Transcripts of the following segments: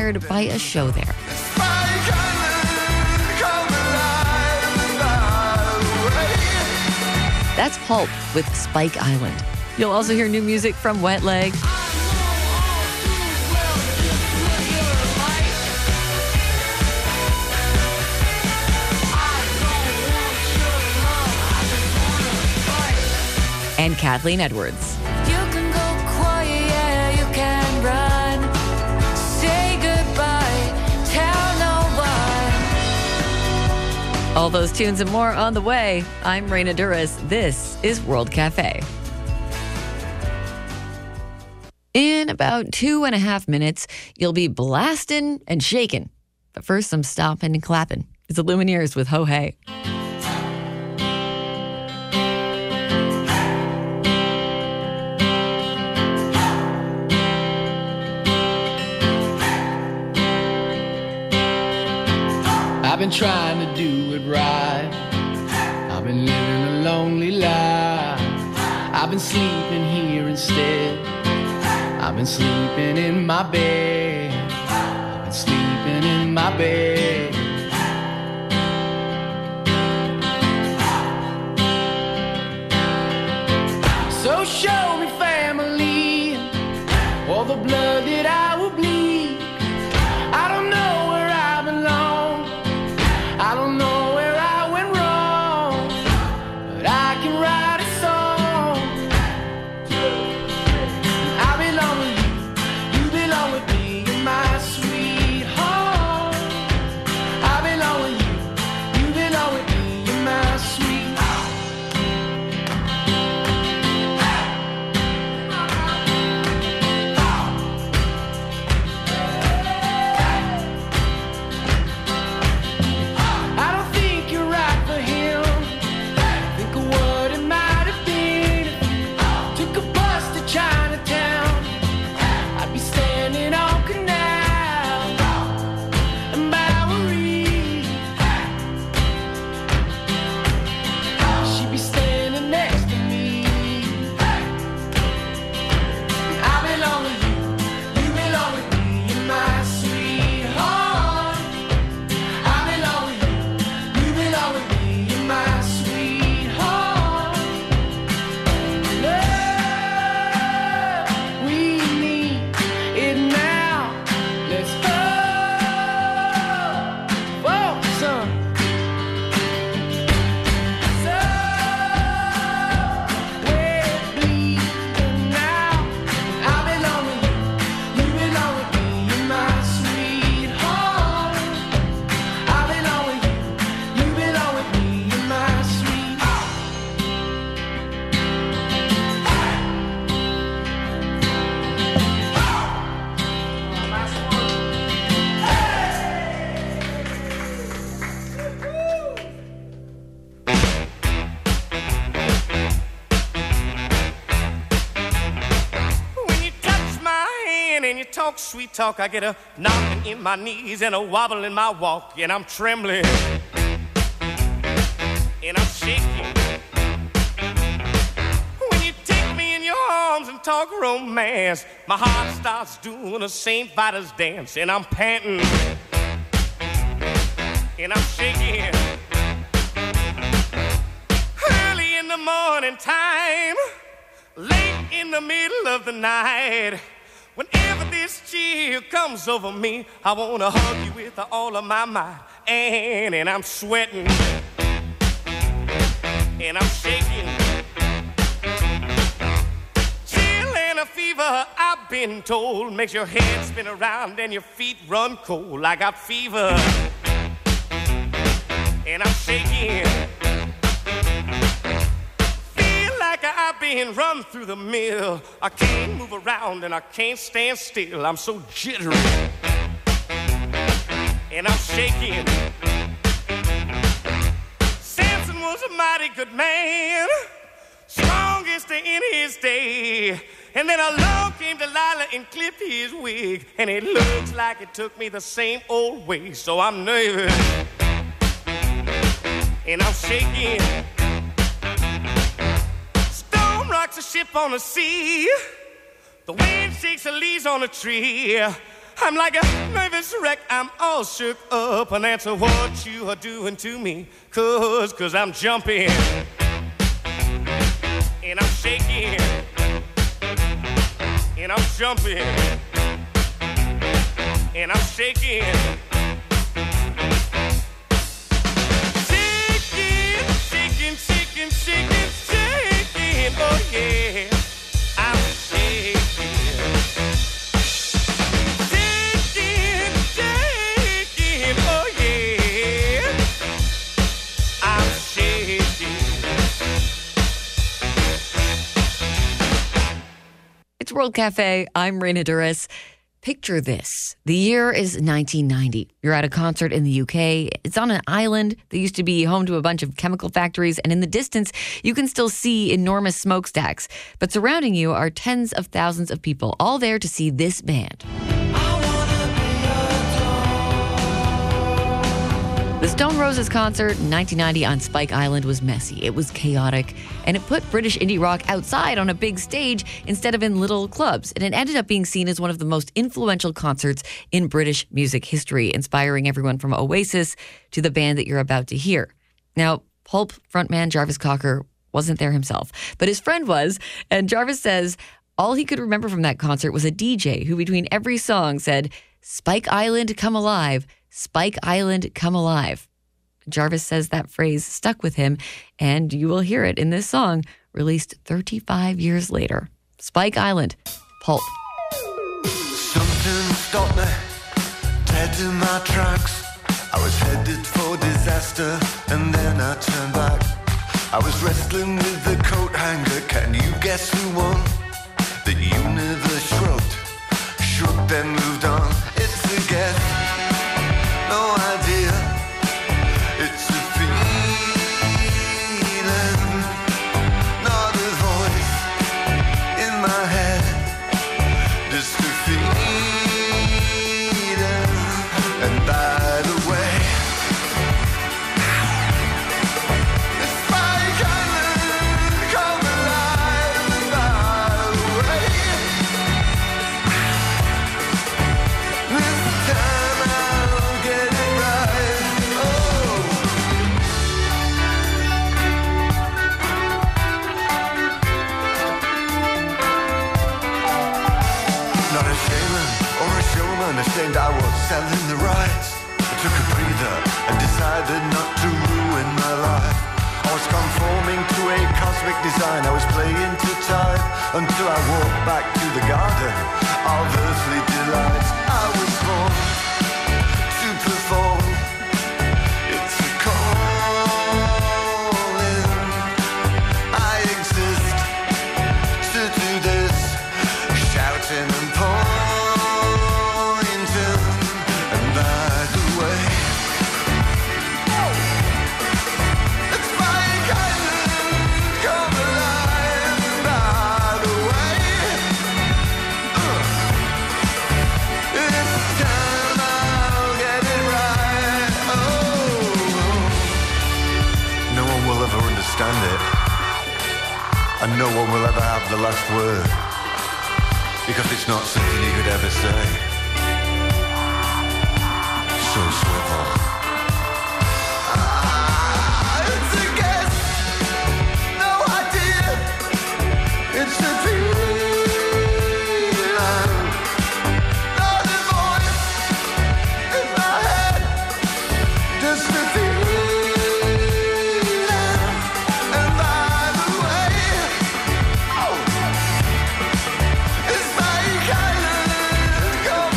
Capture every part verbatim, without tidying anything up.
inspired by a show there. That's Pulp with Spike Island. You'll also hear new music from Wet Leg. And Kathleen Edwards. You can go quiet, yeah, you can run. Say goodbye, tell no one. All those tunes and more on the way. I'm Raina Duras. This is World Cafe. In about two and a half minutes, you'll be blasting and shaking. But first, some stomping and clapping. It's the Lumineers with Ho Hey. I've been trying to do it right. I've been living a lonely life. I've been sleeping here instead. I've been sleeping in my bed. I've been sleeping in my bed. So show me family, all the blood that I will bleed. I don't know where I belong. I don't know where I went wrong, but I can write a song. I belong with you, you belong with me, you're my sweetheart. I belong with you, you belong with me, you're my sweetheart. Sweet talk, I get a knocking in my knees and a wobble in my walk, and I'm trembling and I'm shaking. When you take me in your arms and talk romance, my heart starts doing a Saint Vitus dance, and I'm panting and I'm shaking. Early in the morning time, late in the middle of the night, whenever this chill comes over me, I want to hug you with all of my might. And, and I'm sweating, and I'm shaking. Chill and a fever, I've been told, makes your head spin around and your feet run cold. I got fever, and I'm shaking. I've been run through the mill. I can't move around and I can't stand still. I'm so jittery and I'm shaking. Samson was a mighty good man, strongest in his day. And then along came Delilah and clipped his wig, and it looks like it took me the same old way. So I'm nervous and I'm shaking. Rocks a ship on the sea, the wind shakes the leaves on a tree. I'm like a nervous wreck, I'm all shook up, and that's what you are doing to me. Cause, cause I'm jumping, and I'm shaking, and I'm jumping, and I'm shaking. Shaking, shaking, shaking, shaking, shaking, oh yeah, I'm shaking. It's World Cafe. I'm Raina Duras. Picture this. The year is nineteen ninety. You're at a concert in the U K. It's on an island that used to be home to a bunch of chemical factories, and in the distance, you can still see enormous smokestacks. But surrounding you are tens of thousands of people, all there to see this band. The Stone Roses concert in nineteen ninety on Spike Island was messy. It was chaotic, and it put British indie rock outside on a big stage instead of in little clubs. And it ended up being seen as one of the most influential concerts in British music history, inspiring everyone from Oasis to the band that you're about to hear. Now, Pulp frontman Jarvis Cocker wasn't there himself, but his friend was, and Jarvis says all he could remember from that concert was a D J who between every song said, "Spike Island, come alive. Spike Island, come alive." Jarvis says that phrase stuck with him, and you will hear it in this song, released thirty-five years later. Spike Island, Pulp. Something stopped me, dead in my tracks. I was headed for disaster, and then I turned back. I was wrestling with the coat hanger, can you guess who won? The universe shrugged, shook then moved on. It's a guess. No idea, it's a feeling, not a voice in my head, just a feeling. And by the way, it's Spike Island, come alive. And by the way, this time I'll get it right. Oh, not a shaman or a showman, ashamed I was selling the rights. I took a breather and decided not to ruin my life. I was conforming to a cosmic design. I was playing to time until I walked back to the garden of earthly delights. I was born to perform. It's a calling. I exist to do this, shouting and pointing. And by the way, it's Spike Island, come alive. And by the way, uh, this time I'll get it right. Oh, no one will ever understand it, and no one will ever have the last word, because it's not something you could ever say. So swivel. Ah, it's a guess, no idea. It's a feeling, not a voice in my head, just a feeling. And by the way, oh, it's Spike Island, come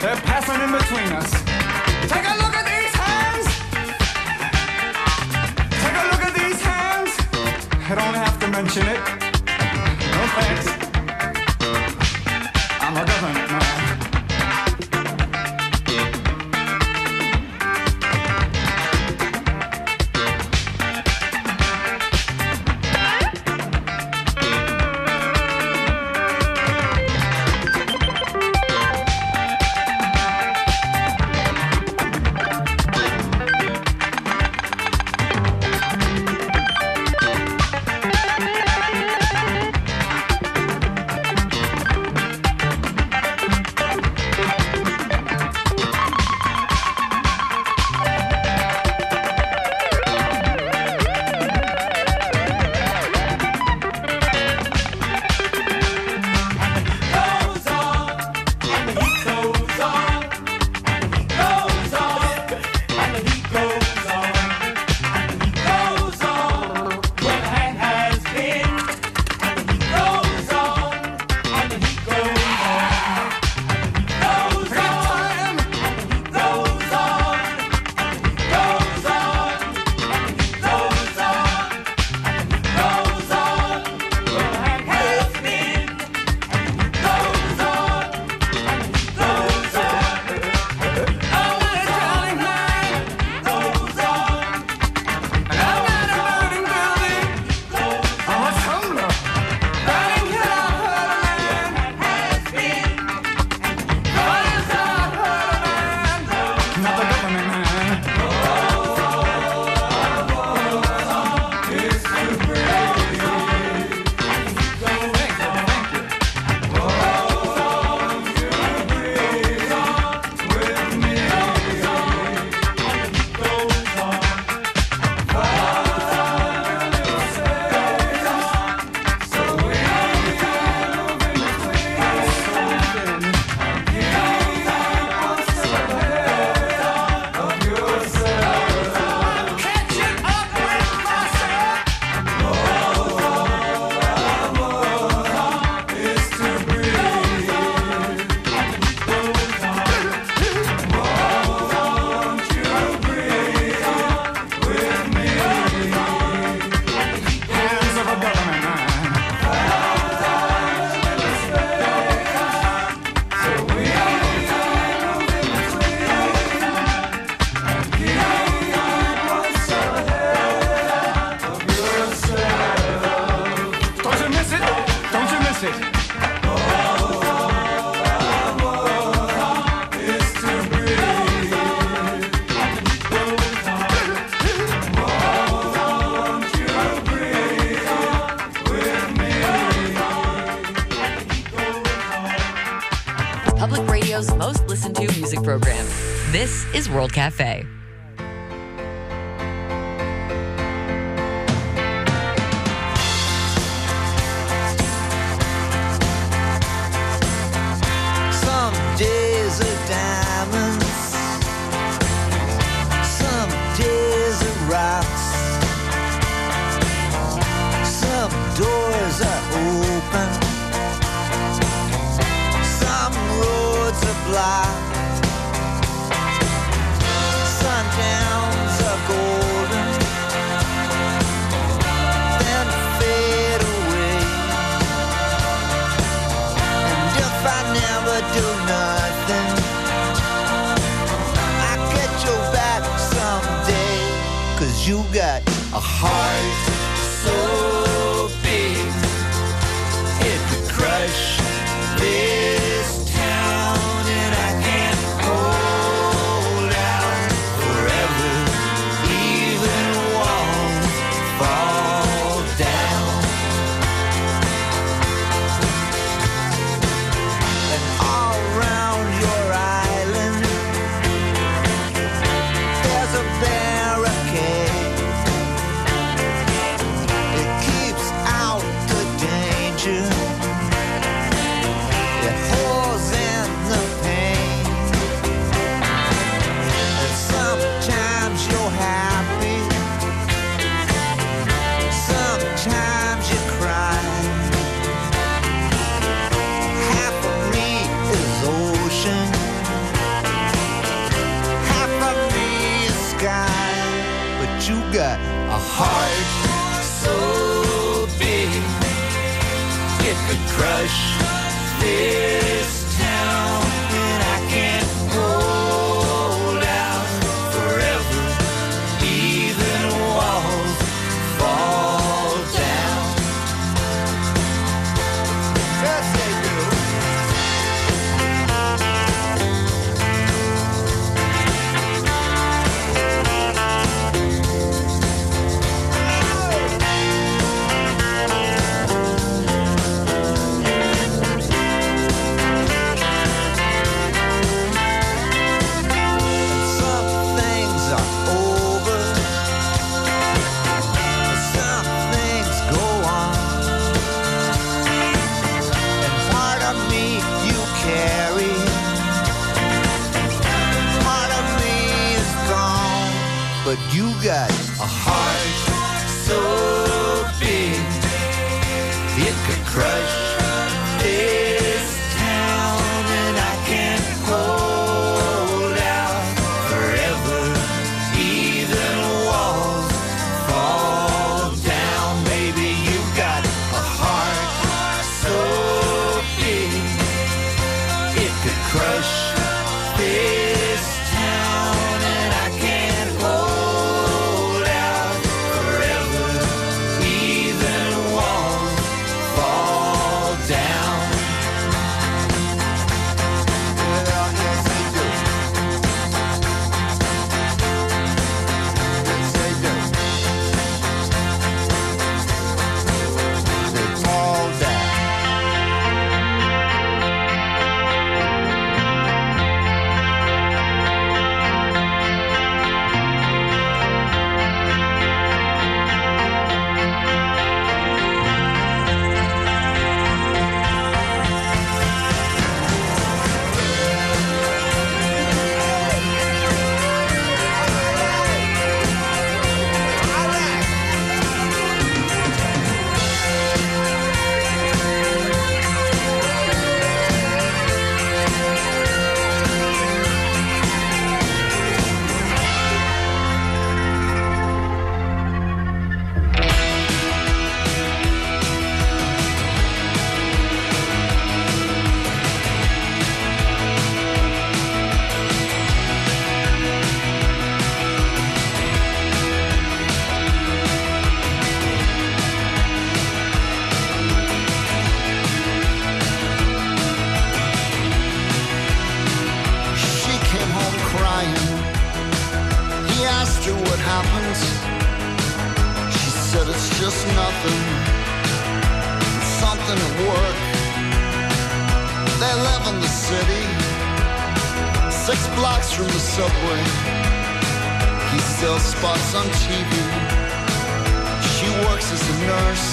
They're passing in between us. Take a look at these hands. Take a look at these hands. I don't have to mention it. No thanks. I'm a government man. Public Radio's most listened to music program. This is World Cafe. Some days are diamonds, some days are rocks, some doors are open, some roads are blocked, sundowns are golden, then fade away. And if I never do nothing, I'll get you back someday. 'Cause you got a heart so big it could crush this town, and I can't hold out forever, even walls fall down. And all around your island there's a barricade, this town, and I can't hold out forever. Even walls fall down. Yes, they do. Some things are over, some things go on, and part of me you carry, part of me is gone, but you got a heart so big it could crush this town, and I can't hold out forever. Even walls fall down. Maybe you got a heart so big it could crush this town, and I can't hold out forever. Even walls fall down. Yeah, yes they do. Yes they do. They fall down. She came home crying. He asked her what happened. She said it's just nothing. It's something at work. They live in the city, six blocks from the subway. He sells spots on T V. She works as a nurse.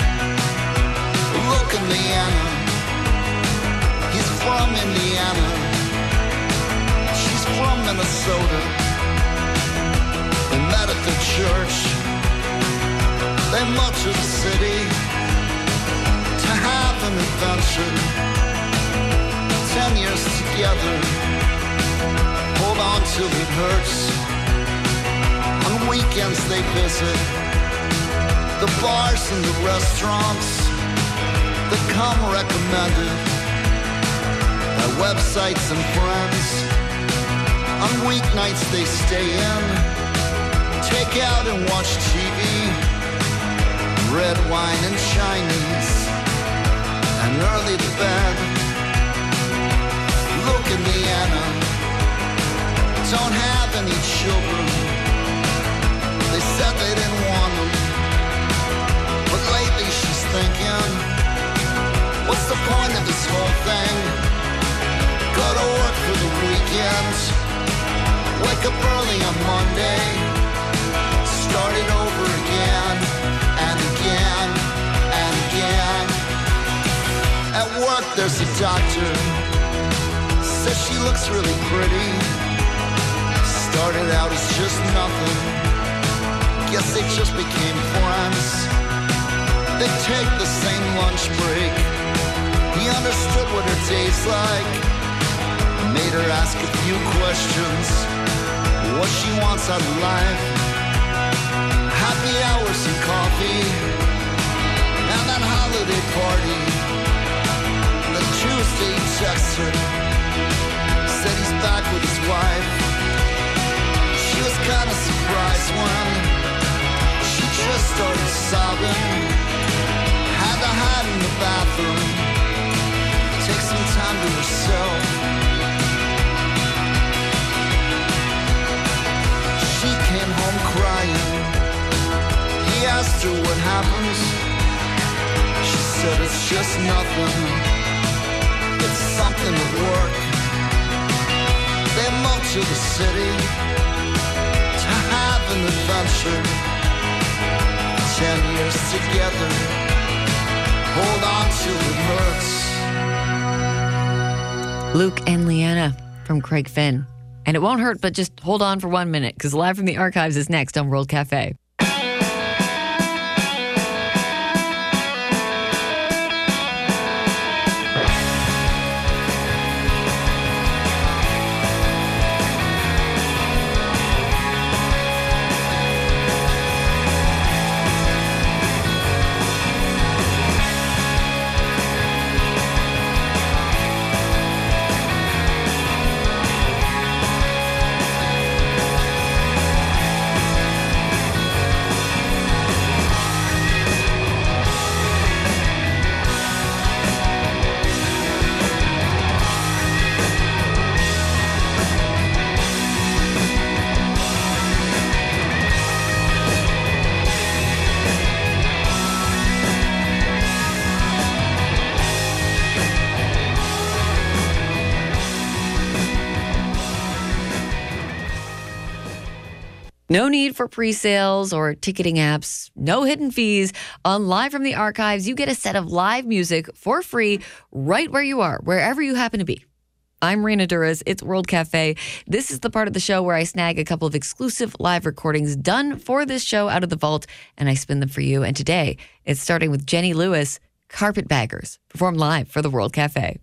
Look, Indiana. He's from Indiana. She's from Minnesota. They met at the church. They moved to the city to have an adventure. Ten years together. Hold on till it hurts. On weekends they visit the bars and the restaurants that come recommended by websites and friends. On weeknights they stay in, take out and watch T V, red wine and Chinese, and early to bed. Look, Indiana, don't have any children. They said they didn't want them, but lately she's thinking, what's the point of this whole thing? Go to work for the weekend, wake up early on Monday, start it over again, and again, and again. At work there's a doctor, says she looks really pretty. Started out as just nothing, guess they just became friends. They take the same lunch break. He understood what her day's like, made her ask a few questions, what she wants out of life. Happy hours and coffee, and that holiday party, the two Thursday he texts her, said he's back with his wife. She was kind of surprised when she just started sobbing. Had to hide in the bathroom, take some time to herself. She came home crying. He asked her what happens. She said it's just nothing. It's something at work. They moved to the city to have an adventure. Ten years together. Hold on till it hurts. Luke and Leanna from Craig Finn. And it won't hurt, but just hold on for one minute, because Live from the Archives is next on World Cafe. No need for pre-sales or ticketing apps, no hidden fees. On Live from the Archives, you get a set of live music for free right where you are, wherever you happen to be. I'm Rena Duras. It's World Cafe. This is the part of the show where I snag a couple of exclusive live recordings done for this show out of the vault, and I spin them for you. And today, it's starting with Jenny Lewis, Carpetbaggers, performed live for the World Cafe.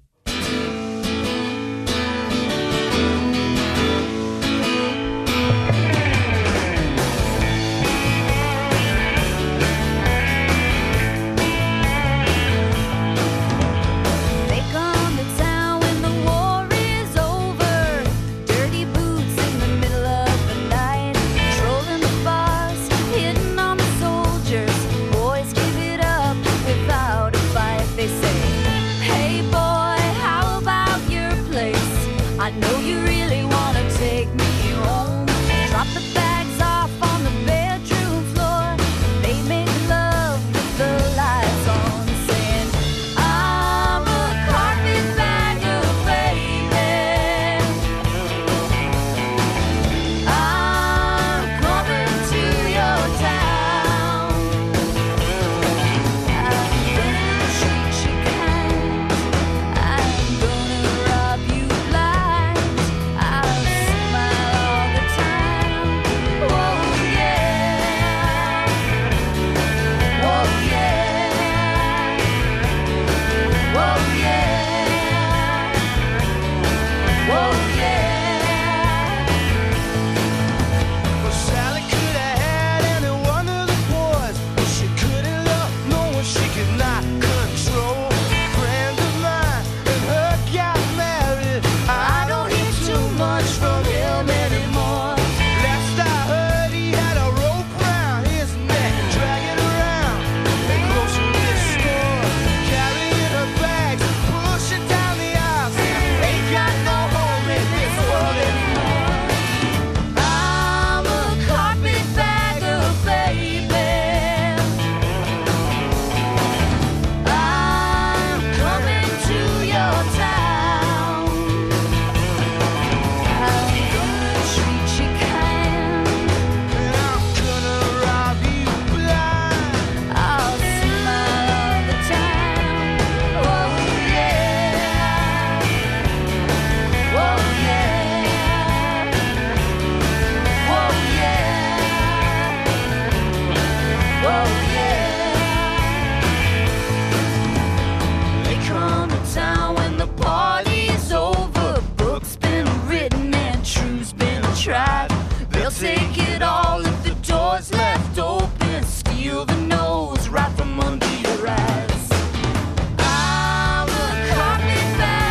Right from under your eyes. I'm a carpetbagger.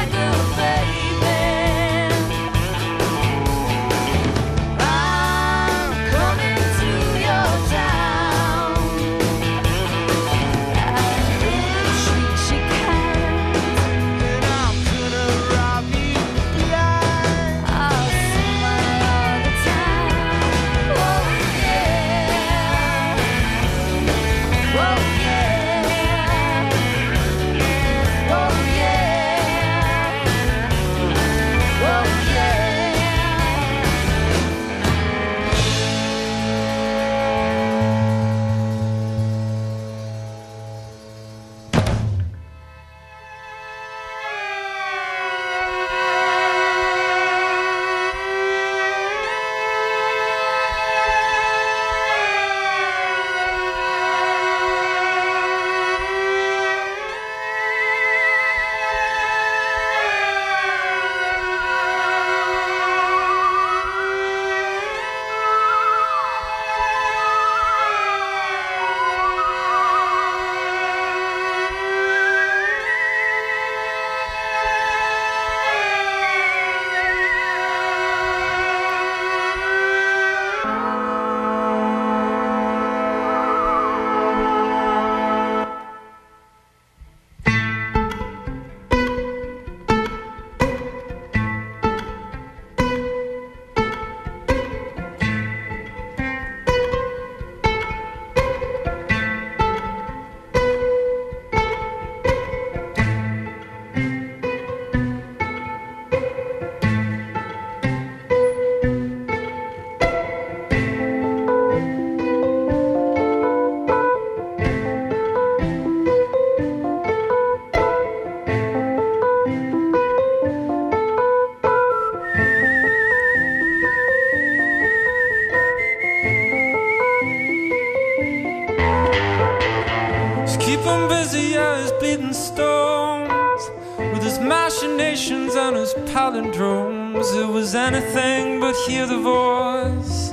and his palindromes. It was anything but hear the voice.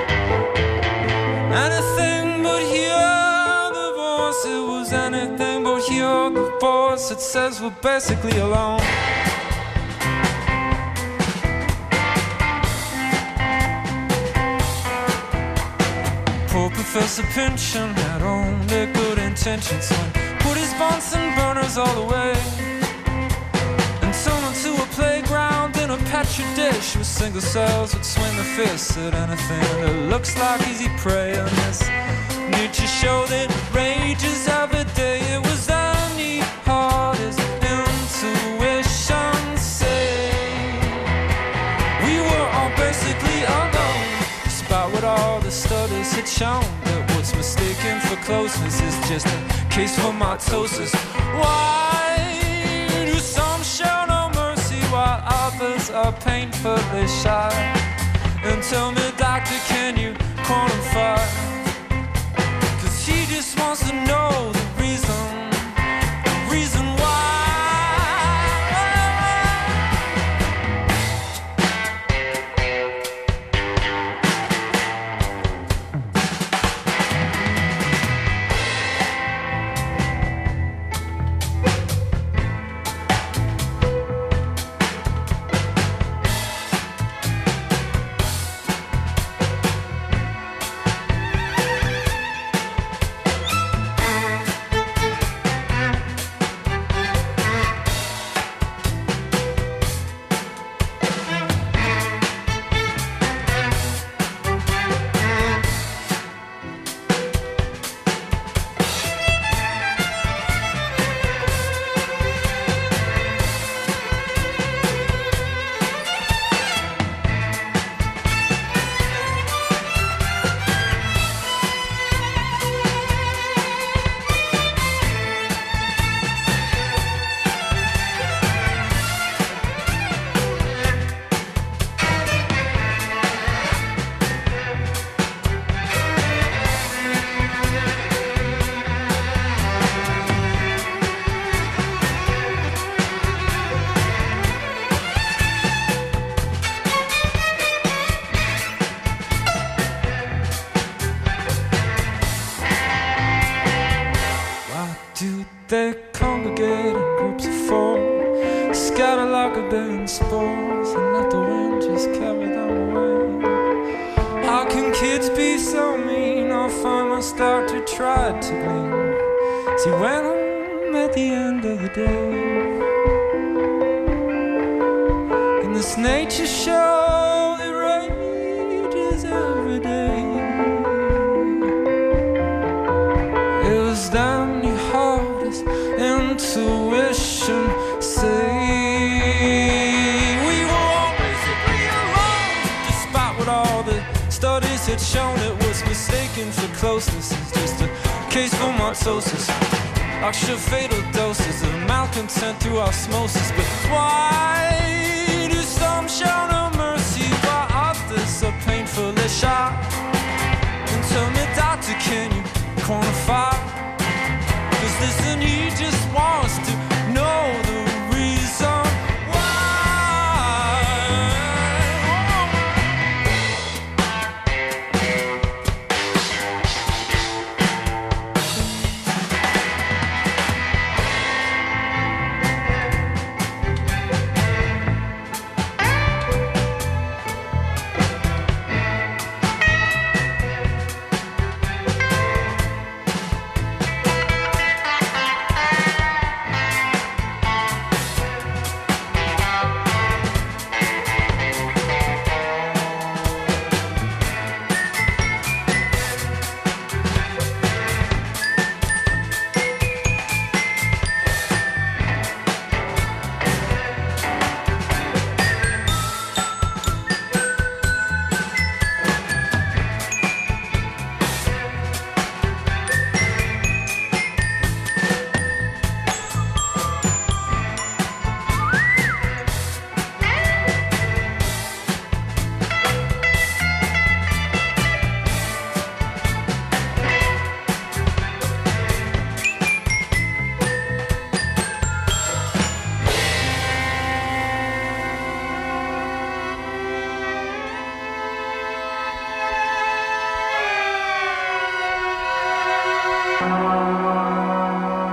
Anything but hear the voice. It was anything but hear the voice. It says we're basically alone. Poor Professor Pynchon had only good intentions and put his Bunsen burners all away and turned into a playground in a petri dish with single cells would swing the fists at anything that looks like easy prey. And this Nietzsche show that rages every day, it was any hardest intuition say we were all basically alone, despite what all the studies had shown, that what's mistaken for closeness is just a case for mitosis. Why do some show no mercy while others are painfully shy? And tell me, doctor, can you quantify? Cause he just wants to know the reason, the reason why. They congregate in groups of four, scatter like a billion spores, and let the wind just carry them away. How can kids be so mean? I'll finally start to try to glean. See, when I'm at the end of the day, in this nature show that rages every day, it was damn you hardest intuition say we were all basically alone, despite what all the studies had shown. It was mistaken for closeness, it's just a case for mitosis, like sure fatal doses of malcontent through osmosis. But why do some show no mercy while others are painfully shy? And tell me, doctor, can you quantify? Is this and he just wants to know the reason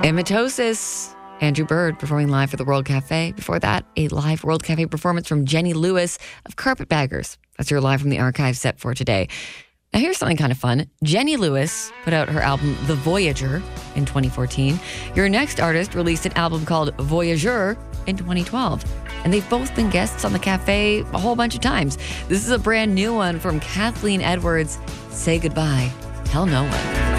Emetosis. Andrew Bird performing live for the World Cafe. Before that, a live World Cafe performance from Jenny Lewis of Carpetbaggers. That's your Live from the Archive set for today. Now here's something kind of fun. Jenny Lewis put out her album The Voyager in twenty fourteen. Your next artist released an album called Voyageur in twenty twelve. And they've both been guests on the cafe a whole bunch of times. This is a brand new one from Kathleen Edwards, Say Goodbye, Tell No One.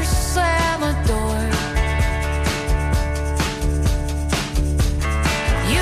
You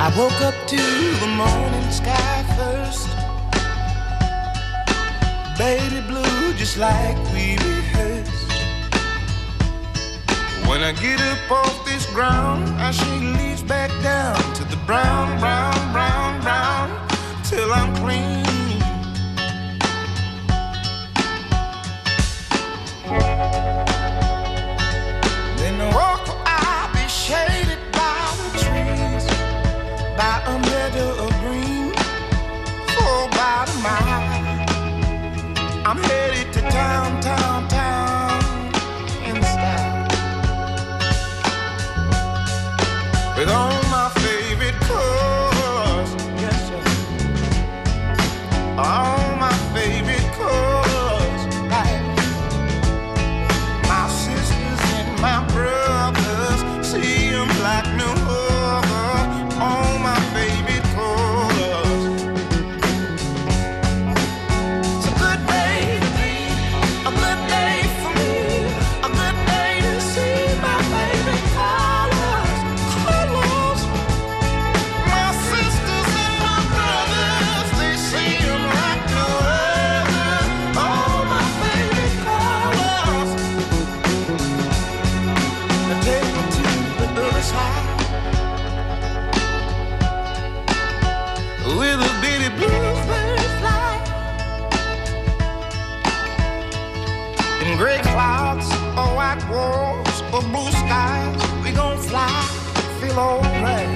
I woke up to the morning sky first. Baby blue, just like we rehearsed. When I get up off this ground, I shake leaves back down to the brown, brown, brown, brown, till I'm clean. Then the walk I'll be shaded by the trees, by a meadow of green, for about a mile. I'm headed to town, town, town, in style, with all my favorite colors, yes, sir. All my favorite colors, right? My sisters and my brothers, see them like no other. All my favorite colors. It's a good day to be, a good day for me, a good day to see my favorite colors, colors. My sisters and my brothers, they see them like no other. All my favorite colors. Now take me to the other side, with a bitty bluebird fly, in gray clouds or white walls or blue skies, we gon' fly, feel alright.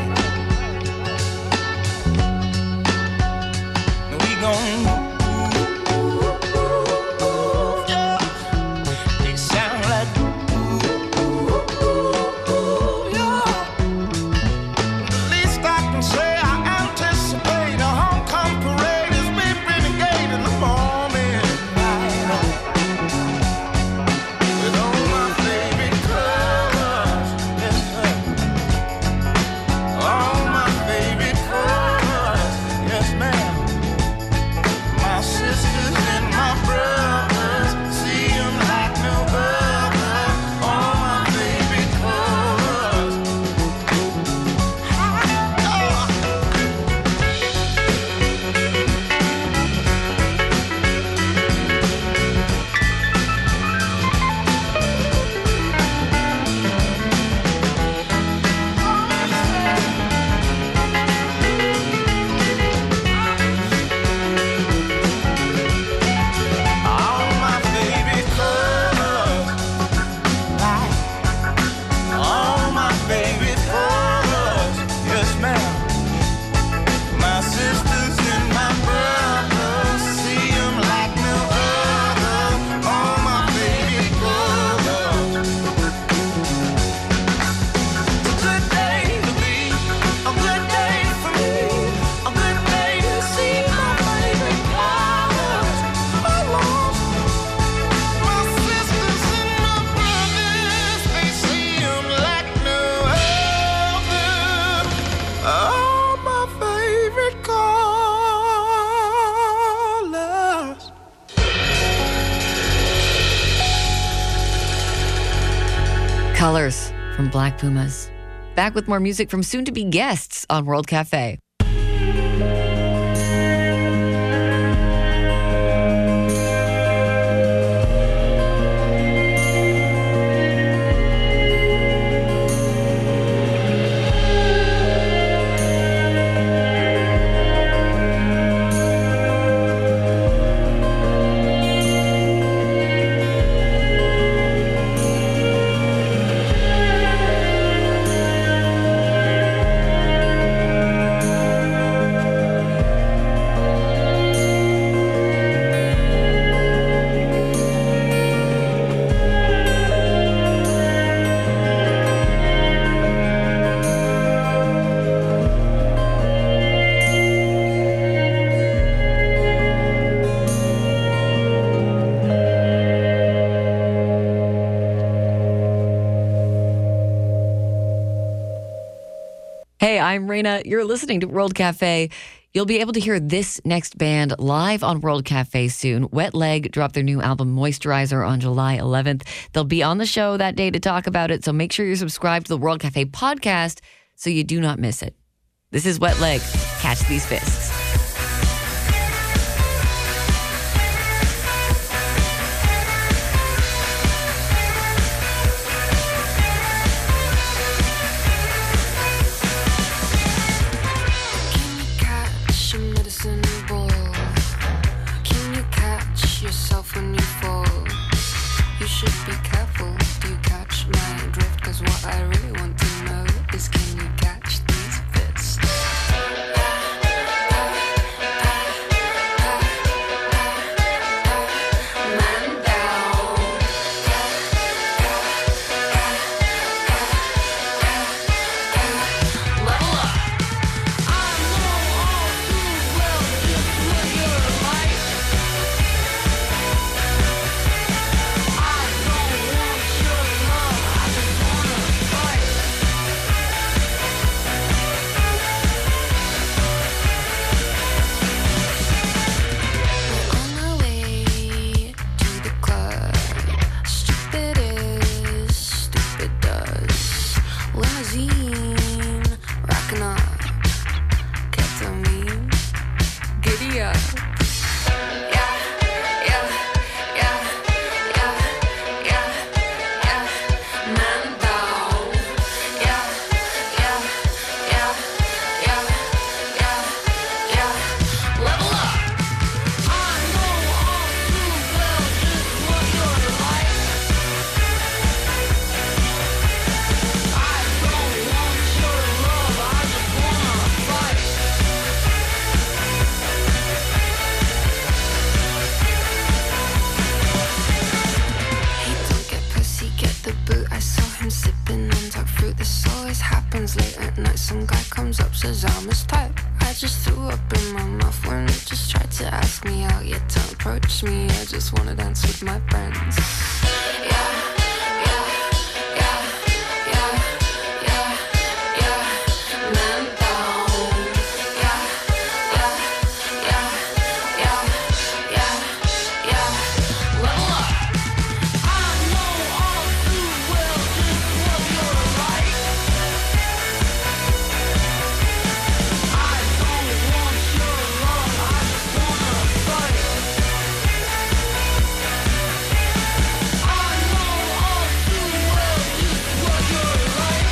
We gon' ooh, ooh, ooh, ooh, yeah. They sound like ooh, ooh, ooh, ooh, yeah. The least I can say, I anticipate a homecoming parade as we renegade in the morning light, with all my favorite colors, yes, sir. All my favorite colors, yes, ma'am. My sisters and my brothers, see them like no other. All my favorite colors. Oh. All my favorite colors, right? All my favorite colors, yes, ma'am. My sisters and my brothers, see them like no other. All my favorite colors. It's a good day to be, a good day for me, a good day to see my favorite colors, colors. My sisters and my brothers, they see them like no other. All my favorite colors. Colors from Black Pumas. Back with more music from soon-to-be guests on World Cafe. Hey, I'm Raina. You're listening to World Cafe. You'll be able to hear this next band live on World Cafe soon. Wet Leg dropped their new album Moisturizer on July eleventh. They'll be on the show that day to talk about it, so make sure you're subscribed to the World Cafe podcast so you do not miss it. This is Wet Leg. Catch these fists. Catch a medicine ball. Can you catch yourself when you fall? You should be careful. Do you catch my drift? Cause what I really want to know is, can you catch these fists? Man down. Level up. I know all too well just what you're like. I don't want your love, I just wanna fight. We're on our way to the club. Stupid is, stupid does. Limousine, rocking up. Ketamine, giddy up. Yeah, yeah, yeah, yeah, yeah, yeah. Man down. Yeah, yeah, yeah, yeah, yeah, yeah. Level up. I know all too well just what you're like. I don't want your love, I just wanna fight. Hey, don't get pussy, get the boot. I saw him sipping on dark fruit. This always happens late at night. Some guy comes up, says I'm his type. I just threw up in my mouth when he just tried to ask me out. Yet don't approach me, I just wanna dance with my friends. Yeah, yeah, yeah, yeah, yeah, yeah. Man down. Yeah, yeah, yeah, yeah, yeah, yeah. Level up. I know all too well just what you're like. I don't want your love, I just wanna fight. I know all too well just what you're like.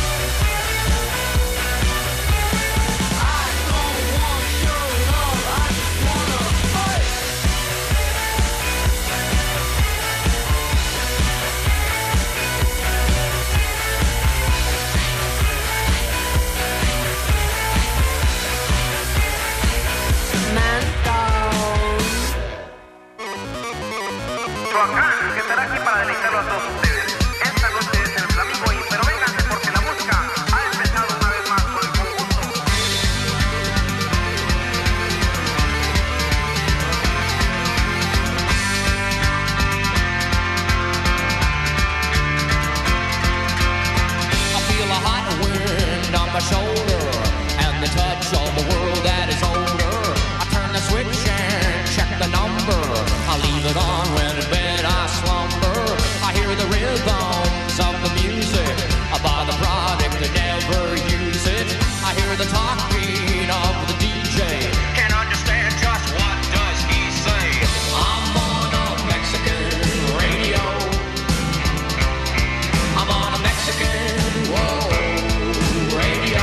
I don't want your love, I just wanna fight. Man down. Choacán, que estará aquí para deleitarlo a todos ustedes. Esta noche es el Flamingo y pero vénganse porque la música ha empezado una vez más con el conjunto. I feel a hot wind on my shoulder and the touch of a world that is older. I turn the switch and check the number. I leave it on when in bed I slumber. I hear the rhythms of the music. I buy the product and never use it. I hear the talking of the D J. Can't understand just what does he say. I'm on a Mexican radio. I'm on a Mexican, whoa, radio.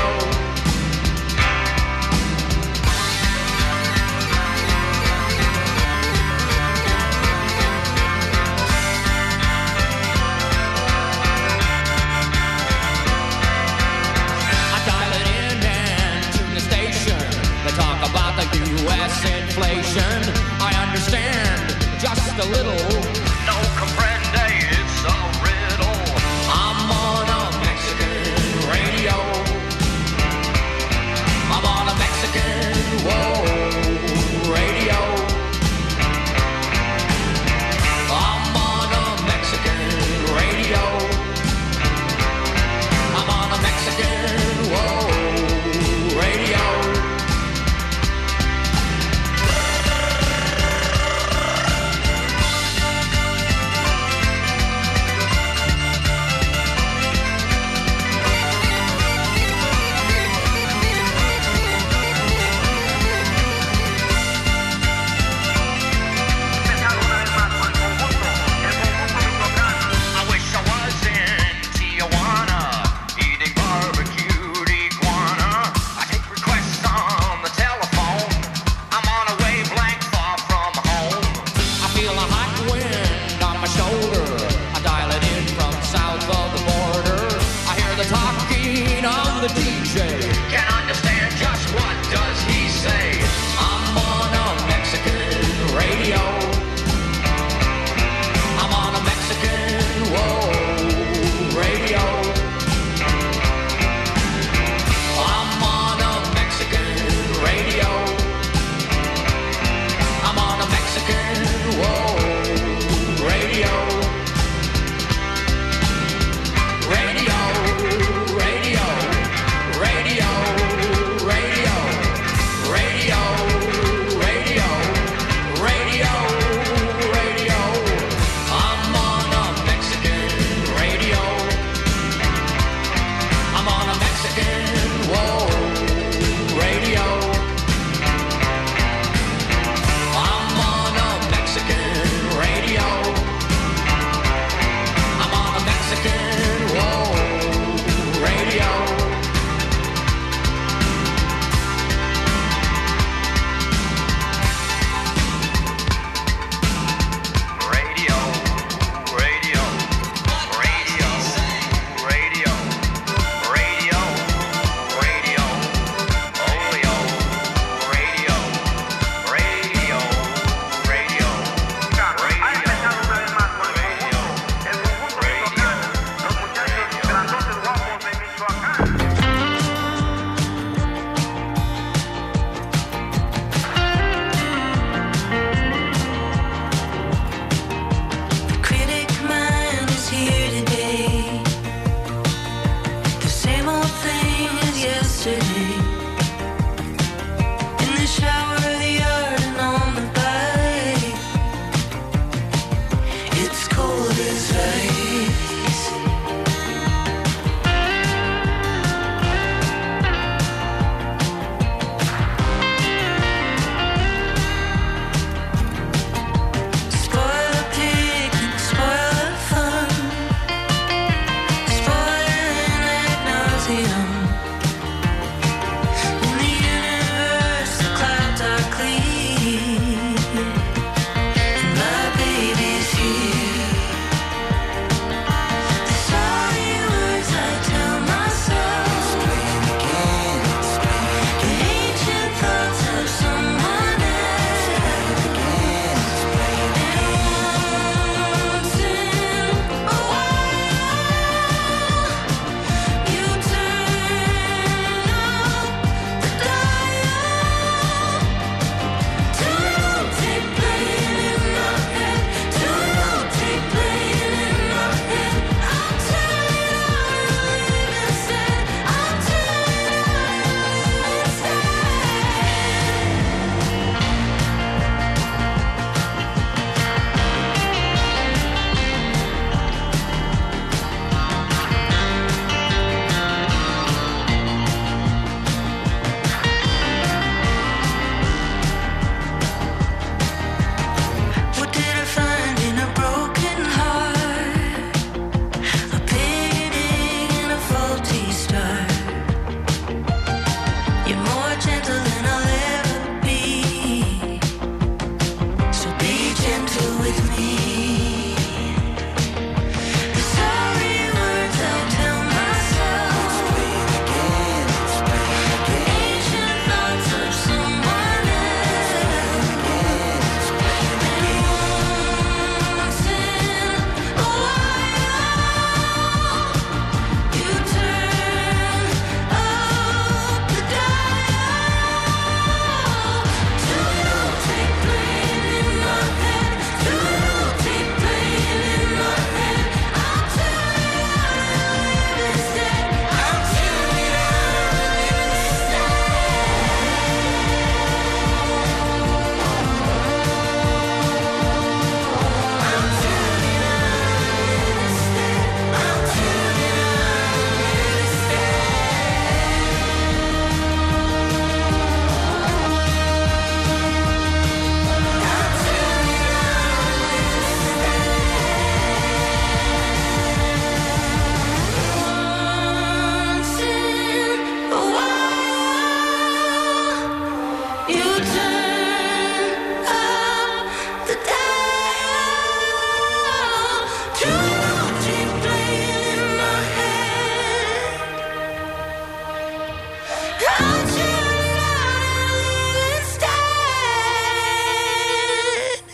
I dial it in and tune the station. They talk about the U S inflation. I understand just a little. No comprende, it's a riddle. I'm on a Mexican radio. I'm on a Mexican, whoa, radio. I'm on a Mexican radio. I'm on a Mexican, whoa, radio.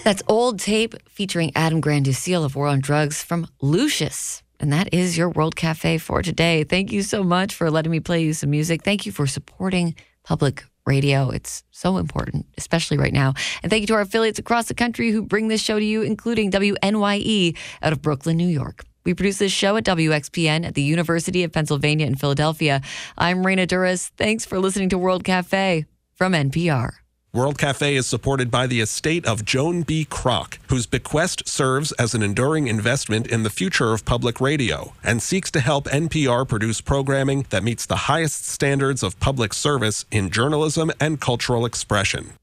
That's Old Tape featuring Adam Granduciel of War on Drugs from Lucius. And that is your World Cafe for today. Thank you so much for letting me play you some music. Thank you for supporting public radio. It's so important, especially right now. And thank you to our affiliates across the country who bring this show to you, including W N Y E out of Brooklyn, New York. We produce this show at W X P N at the University of Pennsylvania in Philadelphia. I'm Raina Duras. Thanks for listening to World Cafe from N P R. World Cafe is supported by the estate of Joan B. Kroc, whose bequest serves as an enduring investment in the future of public radio and seeks to help N P R produce programming that meets the highest standards of public service in journalism and cultural expression.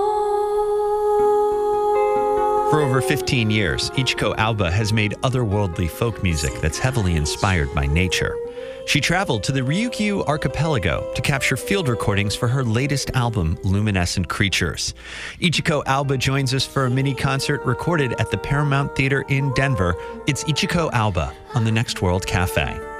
For over fifteen years, Ichiko Aoba has made otherworldly folk music that's heavily inspired by nature. She traveled to the Ryukyu archipelago to capture field recordings for her latest album, Luminescent Creatures. Ichiko Aoba joins us for a mini concert recorded at the Paramount Theater in Denver. It's Ichiko Aoba on the Next World Cafe.